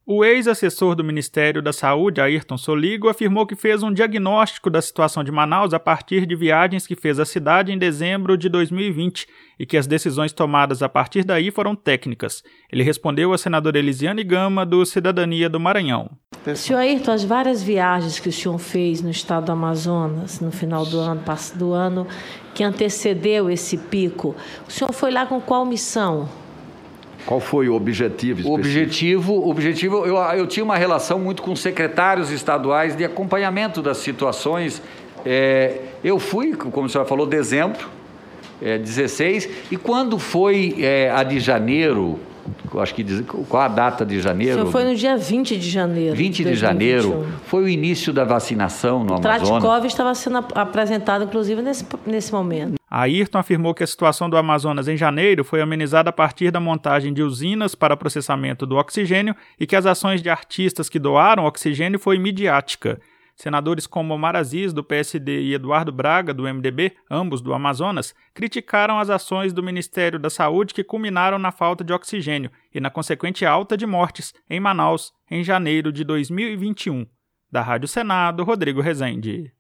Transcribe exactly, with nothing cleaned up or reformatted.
O ex-assessor do Ministério da Saúde, Ayrton Soligo, afirmou que fez um diagnóstico da situação de Manaus a partir de viagens que fez à cidade em dezembro de dois mil e vinte e que as decisões tomadas a partir daí foram técnicas. Ele respondeu à senadora Elisiane Gama, do Cidadania do Maranhão. Senhor Ayrton, as várias viagens que o senhor fez no estado do Amazonas, no final do ano, do ano que antecedeu esse pico, o senhor foi lá com qual missão? Qual foi o objetivo específico? O objetivo, objetivo eu, eu tinha uma relação muito com secretários estaduais de acompanhamento das situações. É, eu fui, como a senhora falou, dezembro, é, dezesseis, e quando foi é, a de janeiro, acho que qual a data de janeiro? O senhor foi no dia vinte de janeiro. vinte de janeiro, foi o início da vacinação no Amazonas. O Tratikov estava sendo apresentado, inclusive, nesse, nesse momento. Ayrton afirmou que a situação do Amazonas em janeiro foi amenizada a partir da montagem de usinas para processamento do oxigênio e que as ações de artistas que doaram oxigênio foi midiática. Senadores como Omar Aziz, do P S D, e Eduardo Braga, do M D B, ambos do Amazonas, criticaram as ações do Ministério da Saúde que culminaram na falta de oxigênio e na consequente alta de mortes em Manaus em janeiro de dois mil e vinte e um. Da Rádio Senado, Rodrigo Rezende.